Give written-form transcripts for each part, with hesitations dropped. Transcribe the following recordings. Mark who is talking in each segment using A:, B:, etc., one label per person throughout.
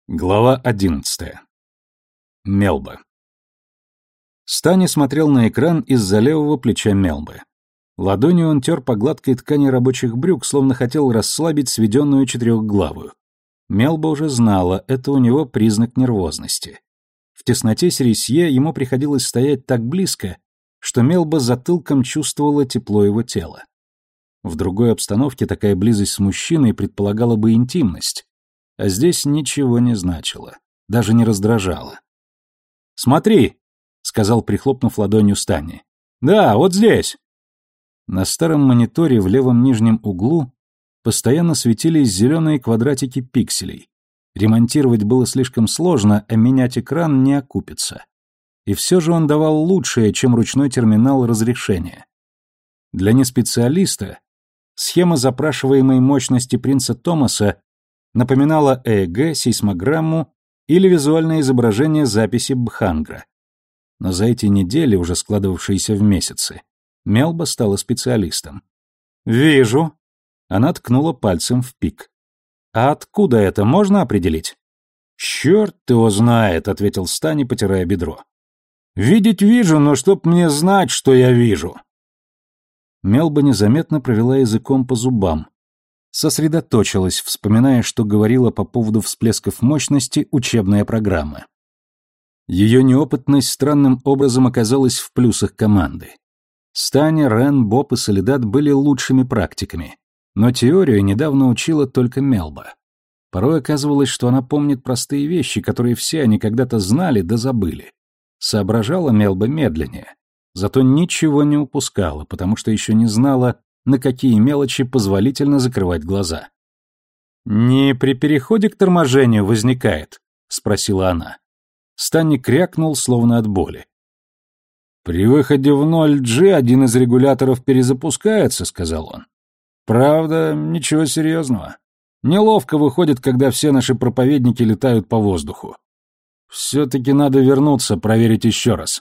A: Глава 11. Мелба. Стани смотрел на экран из-за левого плеча Мелбы. Ладонью он тер по гладкой ткани рабочих брюк, словно хотел расслабить сведенную четырехглавую. Мелба уже знала, это у него признак нервозности. В тесноте Сересье ему приходилось стоять так близко, что Мелба затылком чувствовала тепло его тела. В другой обстановке такая близость с мужчиной предполагала бы интимность. А здесь ничего не значило, даже не раздражало. «Смотри!» — сказал, прихлопнув ладонью Станни. «Да, вот здесь!» На старом мониторе в левом нижнем углу постоянно светились зеленые квадратики пикселей. Ремонтировать было слишком сложно, а менять экран не окупится. И все же он давал лучшее, чем ручной терминал разрешения. Для неспециалиста схема запрашиваемой мощности принца Томаса напоминала ЭЭГ, сейсмограмму или визуальное изображение записи Бхангра. Но за эти недели, уже складывавшиеся в месяцы, Мелба стала специалистом. «Вижу». Она ткнула пальцем в пик. «А откуда это, можно определить?» «Черт его знает», — ответил Стани, потирая бедро. «Видеть вижу, но чтоб мне знать, что я вижу». Мелба незаметно провела языком по зубам. Сосредоточилась, вспоминая, что говорила по поводу всплесков мощности учебная программа. Ее неопытность странным образом оказалась в плюсах команды. Стани, Рен, Боб и Солидат были лучшими практиками, но теорию недавно учила только Мелба. Порой оказывалось, что она помнит простые вещи, которые все они когда-то знали да забыли. Соображала Мелба медленнее, зато ничего не упускала, потому что еще не знала, на какие мелочи позволительно закрывать глаза. «Не при переходе к торможению возникает?» — спросила она. Станни крякнул, словно от боли. «При выходе в 0G один из регуляторов перезапускается», — сказал он. «Правда, ничего серьезного. Неловко выходит, когда все наши проповедники летают по воздуху. Все-таки надо вернуться, проверить еще раз».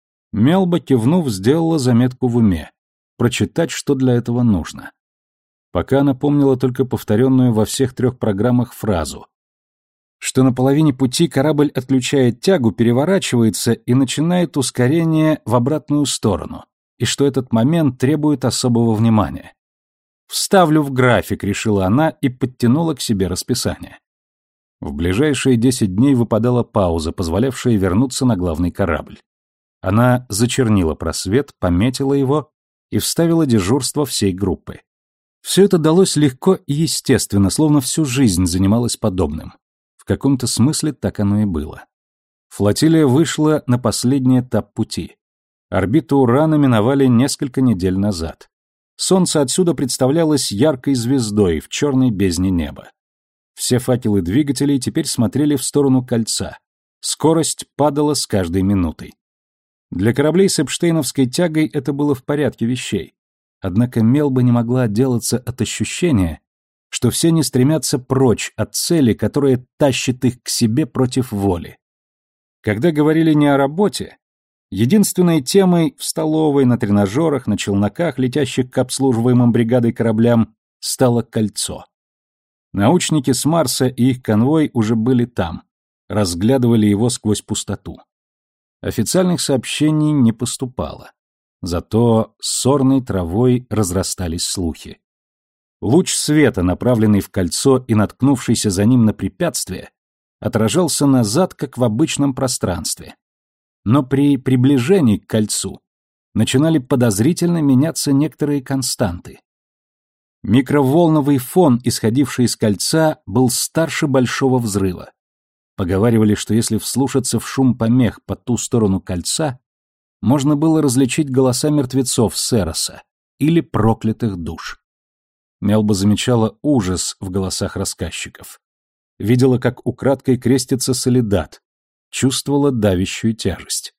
A: Мелба, кивнув, сделала заметку в уме. Прочитать, что для этого нужно. Пока она помнила только повторенную во всех 3 программах фразу, что на половине пути корабль отключает тягу, переворачивается и начинает ускорение в обратную сторону, и что этот момент требует особого внимания. «Вставлю в график», — решила она и подтянула к себе расписание. В ближайшие 10 дней выпадала пауза, позволявшая вернуться на главный корабль. Она зачернила просвет, пометила его и вставила дежурство всей группы. Все это далось легко и естественно, словно всю жизнь занималась подобным. В каком-то смысле так оно и было. Флотилия вышла на последний этап пути. Орбиту Урана миновали несколько недель назад. Солнце отсюда представлялось яркой звездой в черной бездне неба. Все факелы двигателей теперь смотрели в сторону кольца. Скорость падала с каждой минутой. Для кораблей с эпштейновской тягой это было в порядке вещей. Однако Мелба не могла отделаться от ощущения, что все не стремятся прочь от цели, которая тащит их к себе против воли. Когда говорили не о работе, единственной темой в столовой, на тренажерах, на челноках, летящих к обслуживаемым бригадой кораблям, стало кольцо. Научники с Марса и их конвой уже были там, разглядывали его сквозь пустоту. Официальных сообщений не поступало. Зато сорной травой разрастались слухи. Луч света, направленный в кольцо и наткнувшийся за ним на препятствие, отражался назад, как в обычном пространстве. Но при приближении к кольцу начинали подозрительно меняться некоторые константы. Микроволновый фон, исходивший из кольца, был старше большого взрыва. Поговаривали, что если вслушаться в шум помех по ту сторону кольца, можно было различить голоса мертвецов Сероса или проклятых душ. Мелба замечала ужас в голосах рассказчиков. Видела, как украдкой крестится Солидат, чувствовала давящую тяжесть.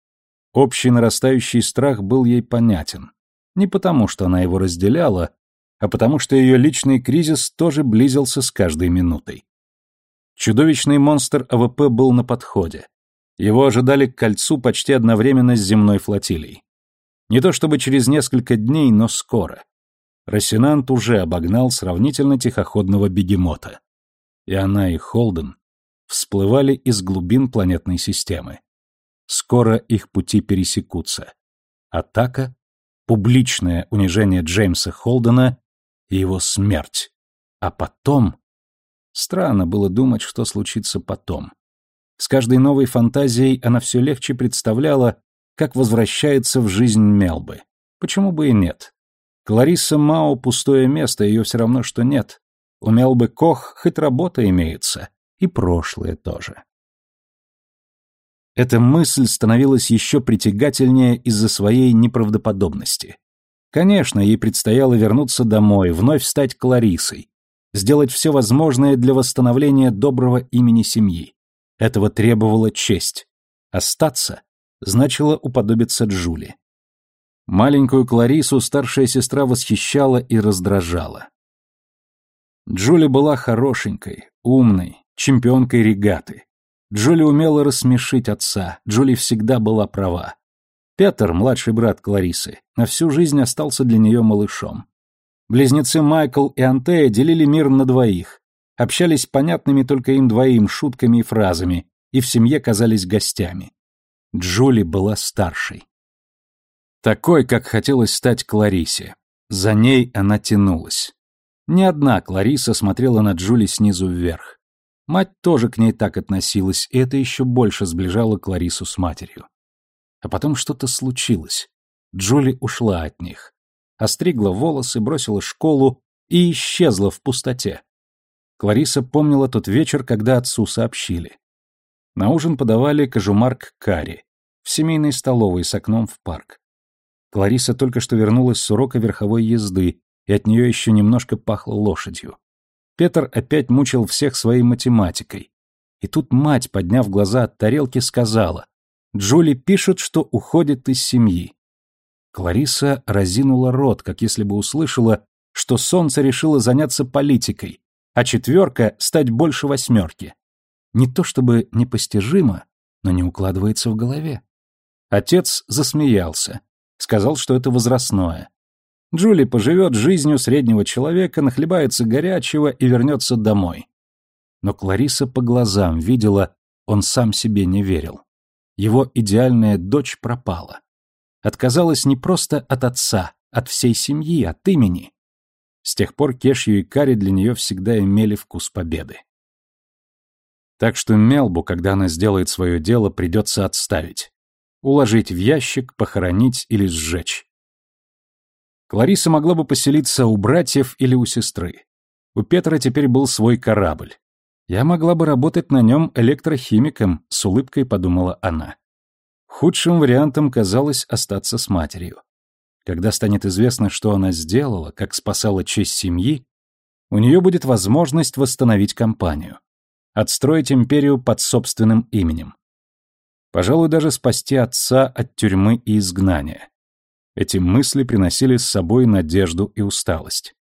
A: Общий нарастающий страх был ей понятен. Не потому, что она его разделяла, а потому, что ее личный кризис тоже близился с каждой минутой. Чудовищный монстр АВП был на подходе. Его ожидали к кольцу почти одновременно с земной флотилией. Не то чтобы через несколько дней, но скоро. Рассенант уже обогнал сравнительно тихоходного бегемота. И она, и Холден всплывали из глубин планетной системы. Скоро их пути пересекутся. Атака, публичное унижение Джеймса Холдена и его смерть. А потом... Странно было думать, что случится потом. С каждой новой фантазией она все легче представляла, как возвращается в жизнь Мелбы. Почему бы и нет? Кларисса Мао — пустое место, ее все равно, что нет. У Мелбы Кох хоть работа имеется, и прошлое тоже. Эта мысль становилась еще притягательнее из-за своей неправдоподобности. Конечно, ей предстояло вернуться домой, вновь стать Клариссой, сделать все возможное для восстановления доброго имени семьи. Этого требовала честь. Остаться значило уподобиться Джули. Маленькую Клариссу старшая сестра восхищала и раздражала. Джули была хорошенькой, умной, чемпионкой регаты. Джули умела рассмешить отца, Джули всегда была права. Петер, младший брат Клариссы, на всю жизнь остался для нее малышом. Близнецы Майкл и Антея делили мир на двоих, общались понятными только им двоим шутками и фразами, и в семье казались гостями. Джули была старшей. Такой, как хотелось стать Клариссе. За ней она тянулась. Ни одна Кларисса смотрела на Джули снизу вверх. Мать тоже к ней так относилась, и это еще больше сближало Клариссу с матерью. А потом что-то случилось. Джули ушла от них. Остригла волосы, бросила школу и исчезла в пустоте. Кларисса помнила тот вечер, когда отцу сообщили. На ужин подавали кожумарк-карри в семейной столовой с окном в парк. Кларисса только что вернулась с урока верховой езды, и от нее еще немножко пахло лошадью. Петер опять мучил всех своей математикой. И тут мать, подняв глаза от тарелки, сказала: «Джули пишет, что уходит из семьи». Кларисса разинула рот, как если бы услышала, что солнце решило заняться политикой, а четверка — стать больше восьмерки. Не то чтобы непостижимо, но не укладывается в голове. Отец засмеялся, сказал, что это возрастное. Джули поживет жизнью среднего человека, нахлебается горячего и вернется домой. Но Кларисса по глазам видела, он сам себе не верил. Его идеальная дочь пропала. Отказалась не просто от отца, от всей семьи, от имени. С тех пор Кешью и Карри для нее всегда имели вкус победы. Так что Мелбу, когда она сделает свое дело, придется отставить. Уложить в ящик, похоронить или сжечь. Кларисса могла бы поселиться у братьев или у сестры. У Петра теперь был свой корабль. Я могла бы работать на нем электрохимиком, с улыбкой подумала она. Худшим вариантом казалось остаться с матерью. Когда станет известно, что она сделала, как спасала честь семьи, у нее будет возможность восстановить компанию. Отстроить империю под собственным именем. Пожалуй, даже спасти отца от тюрьмы и изгнания. Эти мысли приносили с собой надежду и усталость.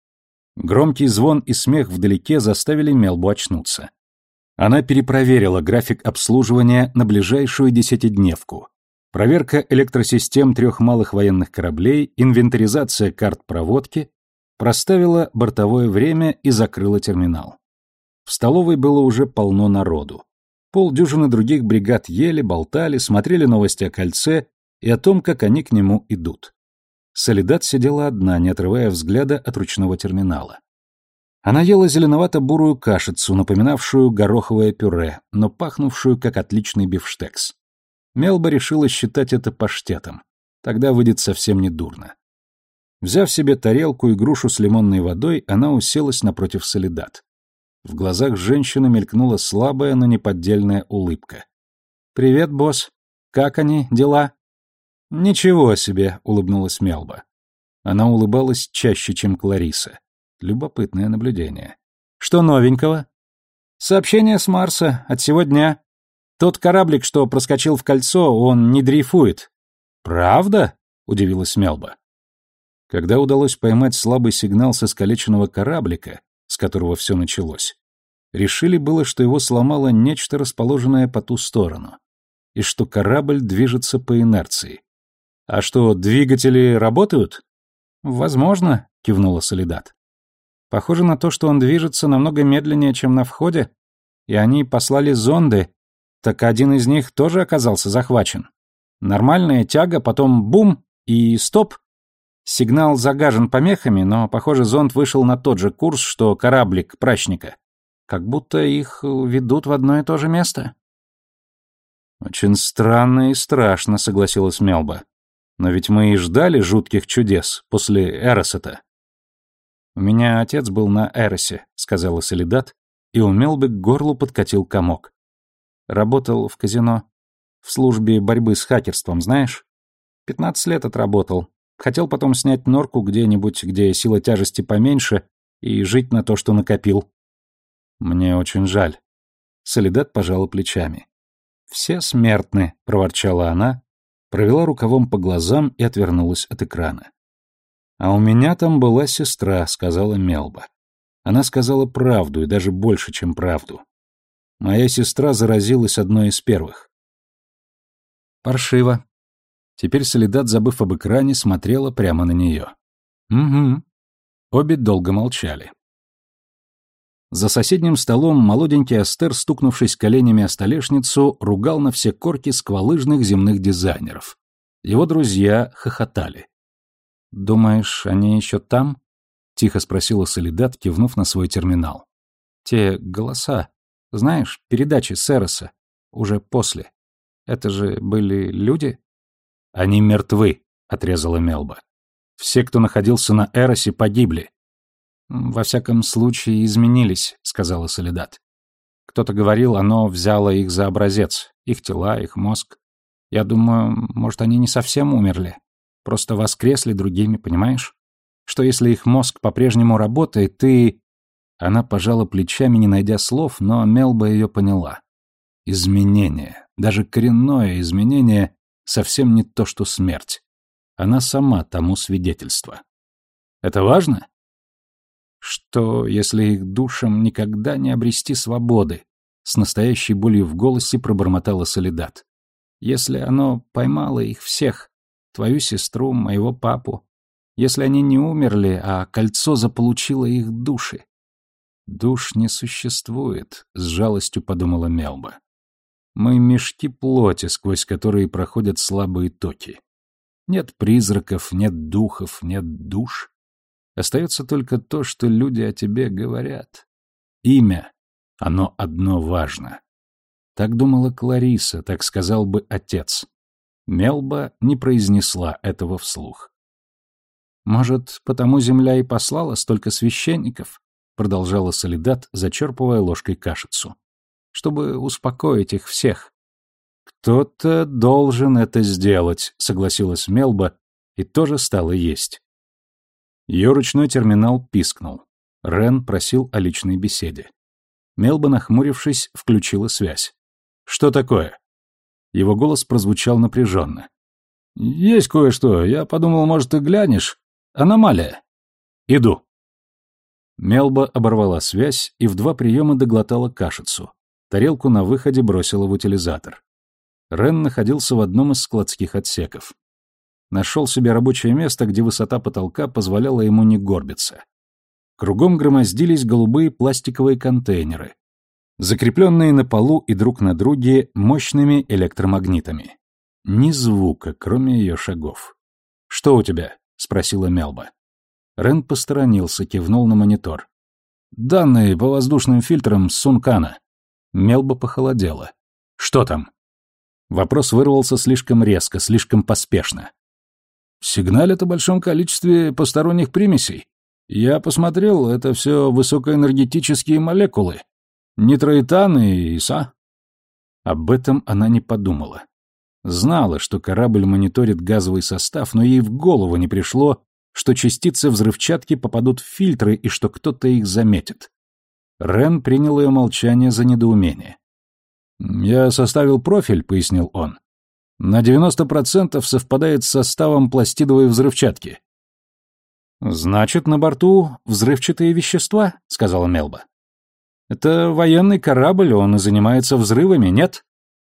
A: Громкий звон и смех вдалеке заставили Мелбу очнуться. Она перепроверила график обслуживания на ближайшую десятидневку. Проверка электросистем 3 малых военных кораблей, инвентаризация карт проводки, проставила бортовое время и закрыла терминал. В столовой было уже полно народу. Полдюжины других бригад ели, болтали, смотрели новости о кольце и о том, как они к нему идут. Солидат сидела одна, не отрывая взгляда от ручного терминала. Она ела зеленовато-бурую кашицу, напоминавшую гороховое пюре, но пахнувшую как отличный бифштекс. Мелба решила считать это паштетом. Тогда выйдет совсем недурно. Взяв себе тарелку и грушу с лимонной водой, она уселась напротив Солидат. В глазах женщины мелькнула слабая, но неподдельная улыбка. «Привет, босс. Как они, дела?» «Ничего себе», — улыбнулась Мелба. Она улыбалась чаще, чем Кларисса. Любопытное наблюдение. «Что новенького?» «Сообщение с Марса от сего дня. Тот кораблик, что проскочил в кольцо, он не дрейфует». «Правда?» — удивилась Мелба. Когда удалось поймать слабый сигнал с искалеченного кораблика, с которого все началось, решили было, что его сломало нечто, расположенное по ту сторону, и что корабль движется по инерции. «А что, двигатели работают?» «Возможно», — кивнула Солидат. «Похоже на то, что он движется намного медленнее, чем на входе. и они послали зонды, так один из них тоже оказался захвачен. Нормальная тяга, потом бум и стоп. Сигнал загажен помехами, но, похоже, зонд вышел на тот же курс, что кораблик прачника. Как будто их ведут в одно и то же место. «Очень странно и страшно», — согласилась Мелба. «Но ведь мы и ждали жутких чудес после Эроса-то». «У меня отец был на Эросе», — сказала Солидат, и у Мелбы к горлу подкатил комок. «Работал в казино. В службе борьбы с хакерством, знаешь? 15 лет отработал. Хотел потом снять норку где-нибудь, где сила тяжести поменьше, и жить на то, что накопил». «Мне очень жаль». Солидат пожала плечами. «Все смертны», — проворчала она, провела рукавом по глазам и отвернулась от экрана. «А у меня там была сестра», — сказала Мелба. Она сказала правду, и даже больше, чем правду. Моя сестра заразилась одной из первых. Паршиво. Теперь Солидат, забыв об экране, смотрела прямо на нее. «Угу». Обе долго молчали. За соседним столом молоденький Астер, стукнувшись коленями о столешницу, ругал на все корки сквалыжных земных дизайнеров. Его друзья хохотали. «Думаешь, они еще там?» — тихо спросила Солидат, кивнув на свой терминал. «Те голоса, знаешь, передачи с Эроса, уже после. Это же были люди?» «Они мертвы», — отрезала Мелба. «Все, кто находился на Эросе, погибли». «Во всяком случае, изменились», — сказала Солидат. «Кто-то говорил, оно взяло их за образец, их тела, их мозг. Я думаю, может, они не совсем умерли, просто воскресли другими, понимаешь? Что если их мозг по-прежнему работает, и...» Она пожала плечами, не найдя слов, но Мелба ее поняла. Изменение, даже коренное изменение, совсем не то, что смерть. Она сама тому свидетельство. «Это важно?» «Что, если их душам никогда не обрести свободы?» С настоящей болью в голосе пробормотала Солидат. «Если оно поймало их всех, твою сестру, моего папу, если они не умерли, а кольцо заполучило их души». «Душ не существует», — с жалостью подумала Мелба. «Мы мешки плоти, сквозь которые проходят слабые токи. Нет призраков, нет духов, нет душ. Остается только то, что люди о тебе говорят. Имя, оно одно важно». Так думала Клариса, так сказал бы отец. Мелба не произнесла этого вслух. «Может, потому земля и послала столько священников?» Продолжала Солидат, зачерпывая ложкой кашицу. «Чтобы успокоить их всех». «Кто-то должен это сделать», — согласилась Мелба и тоже стала есть. Ее ручной терминал пискнул. Рен просил о личной беседе. Мелба, нахмурившись, включила связь. «Что такое?» Его голос прозвучал напряженно. «Есть кое-что. Я подумал, может, ты глянешь. Аномалия». «Иду». Мелба оборвала связь и в 2 приема доглотала кашицу. Тарелку на выходе бросила в утилизатор. Рен находился в одном из складских отсеков. Нашел себе рабочее место, где высота потолка позволяла ему не горбиться. Кругом громоздились голубые пластиковые контейнеры, закрепленные на полу и друг на друге мощными электромагнитами. Ни звука, кроме ее шагов. «Что у тебя?» — спросила Мелба. Рен посторонился, кивнул на монитор. «Данные по воздушным фильтрам с Сункана». Мелба похолодела. «Что там?» Вопрос вырвался слишком резко, слишком поспешно. «Сигналят о большом количестве посторонних примесей. Я посмотрел, это все высокоэнергетические молекулы. Нитроэтаны и ИСА». Об этом она не подумала. Знала, что корабль мониторит газовый состав, но ей в голову не пришло, что частицы взрывчатки попадут в фильтры и что кто-то их заметит. Рен принял ее молчание за недоумение. «Я составил профиль», — пояснил он. «На 90% совпадает с составом пластидовой взрывчатки». «Значит, на борту взрывчатые вещества», — сказала Мелба. «Это военный корабль, он и занимается взрывами, нет?»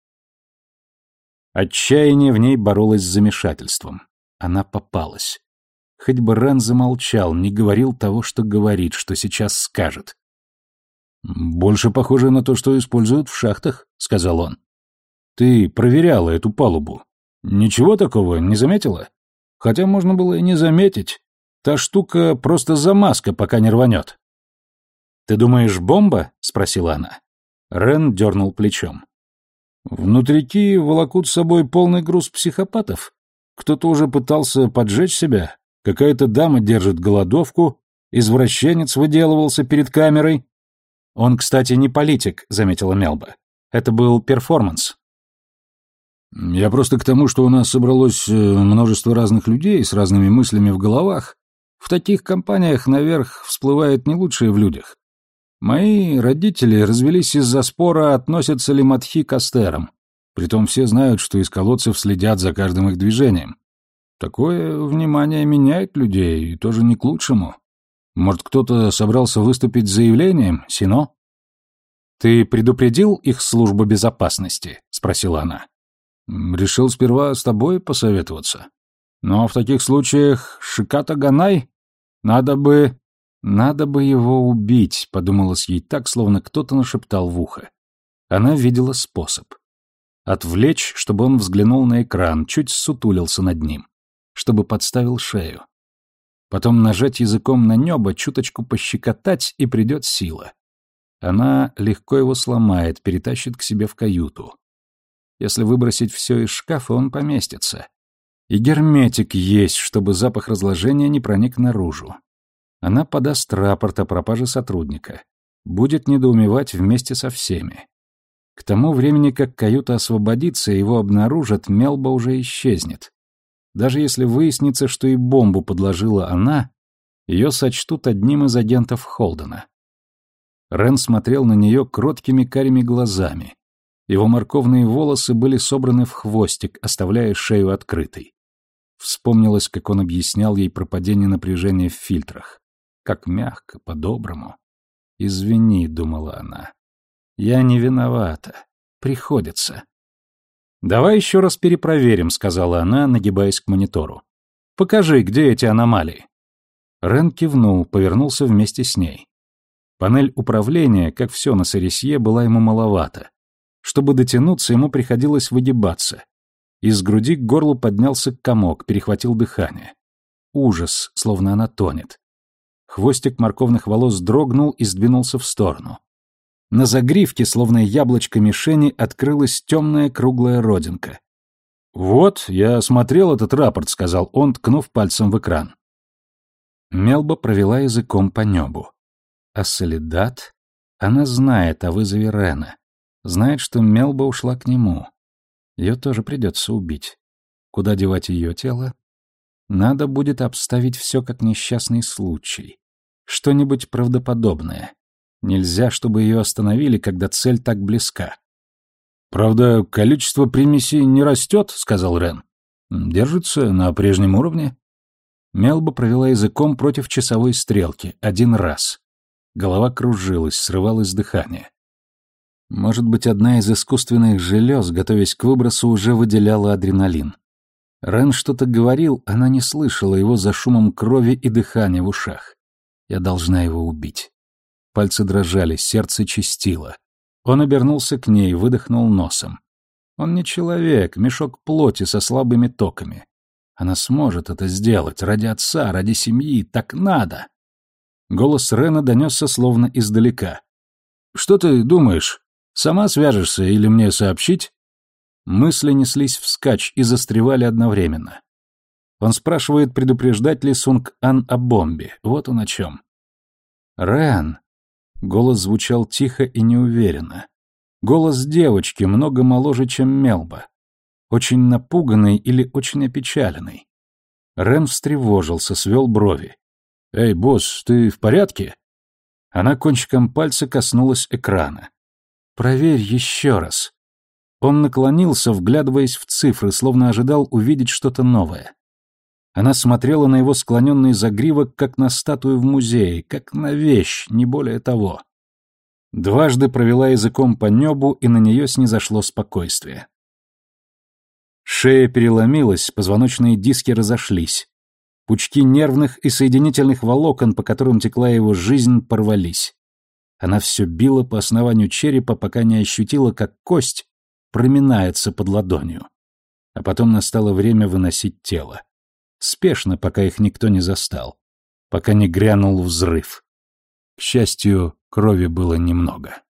A: Отчаяние в ней боролось с замешательством. Она попалась. Хоть бы Рен замолчал, не говорил того, что говорит, что сейчас скажет. «Больше похоже на то, что используют в шахтах», — сказал он. «Ты проверяла эту палубу. Ничего такого не заметила? Хотя можно было и не заметить. Та штука просто замазка, пока не рванет». «Ты думаешь, бомба?» — спросила она. Рен дернул плечом. «Внутрики волокут с собой полный груз психопатов. Кто-то уже пытался поджечь себя. Какая-то дама держит голодовку. Извращенец выделывался перед камерой». «Он, кстати, не политик», — заметила Мелба. «Это был перформанс». «Я просто к тому, что у нас собралось множество разных людей с разными мыслями в головах. В таких компаниях наверх всплывает не лучшее в людях. Мои родители развелись из-за спора, относятся ли матхи к астерам. Притом все знают, что из колодцев следят за каждым их движением. Такое внимание меняет людей, и тоже не к лучшему. Может, кто-то собрался выступить с заявлением, Сино?» «Ты предупредил их службу безопасности?» — спросила она. «Решил сперва с тобой посоветоваться. Но в таких случаях Шиката Ганай надо бы его убить», — подумалось ей так, словно кто-то нашептал в ухо. Она видела способ. Отвлечь, чтобы он взглянул на экран, чуть ссутулился над ним, чтобы подставил шею. Потом нажать языком на небо, чуточку пощекотать, и придет сила. Она легко его сломает, перетащит к себе в каюту. Если выбросить все из шкафа, он поместится. И герметик есть, чтобы запах разложения не проник наружу. Она подаст рапорт о пропаже сотрудника. Будет недоумевать вместе со всеми. К тому времени, как каюта освободится и его обнаружат, Мелба уже исчезнет. Даже если выяснится, что и бомбу подложила она, ее сочтут одним из агентов Холдена. Рен смотрел на нее кроткими карими глазами. Его морковные волосы были собраны в хвостик, оставляя шею открытой. Вспомнилось, как он объяснял ей про падение напряжения в фильтрах. Как мягко, по-доброму. «Извини», — думала она. «Я не виновата. Приходится». «Давай еще раз перепроверим», — сказала она, нагибаясь к монитору. «Покажи, где эти аномалии». Рен кивнул, повернулся вместе с ней. Панель управления, как все на Сарисье, была ему маловата. Чтобы дотянуться, ему приходилось выгибаться. Из груди к горлу поднялся комок, перехватил дыхание. Ужас, словно она тонет. Хвостик морковных волос дрогнул и сдвинулся в сторону. На загривке, словно яблочко мишени, открылась темная круглая родинка. «Вот, я смотрел этот рапорт», — сказал он, ткнув пальцем в экран. Мелба провела языком по небу. А Солидат? Она знает о вызове Рена. Знает, что Мелба ушла к нему. Ее тоже придется убить. Куда девать ее тело? Надо будет обставить все как несчастный случай. Что-нибудь правдоподобное. Нельзя, чтобы ее остановили, когда цель так близка. «Правда, количество примесей не растет», — сказал Рен. «Держится на прежнем уровне». Мелба провела языком против часовой стрелки. 1 раз. Голова кружилась, срывалось дыхание. Может быть, одна из искусственных желез, готовясь к выбросу, уже выделяла адреналин. Рен что-то говорил, она не слышала его за шумом крови и дыхания в ушах. Я должна его убить. Пальцы дрожали, сердце чистило. Он обернулся к ней, выдохнул носом. Он не человек, мешок плоти со слабыми токами. Она сможет это сделать, ради отца, ради семьи, так надо. Голос Рена донесся словно издалека. «Что ты думаешь? Сама свяжешься или мне сообщить?» Мысли неслись вскачь и застревали одновременно. Он спрашивает, предупреждать ли Сунг-Ан о бомбе. Вот он о чем. «Рен!» Голос звучал тихо и неуверенно. Голос девочки, много моложе, чем Мелба. Очень напуганный или очень опечаленный. Рен встревожился, свел брови. «Эй, босс, ты в порядке?» Она кончиком пальца коснулась экрана. «Проверь еще раз». Он наклонился, вглядываясь в цифры, словно ожидал увидеть что-то новое. Она смотрела на его склоненный загривок, как на статую в музее, как на вещь, не более того. Дважды провела языком по небу, и на нее снизошло спокойствие. Шея переломилась, позвоночные диски разошлись. Пучки нервных и соединительных волокон, по которым текла его жизнь, порвались. Она все била по основанию черепа, пока не ощутила, как кость проминается под ладонью. А потом настало время выносить тело. Спешно, пока их никто не застал. Пока не грянул взрыв. К счастью, крови было немного.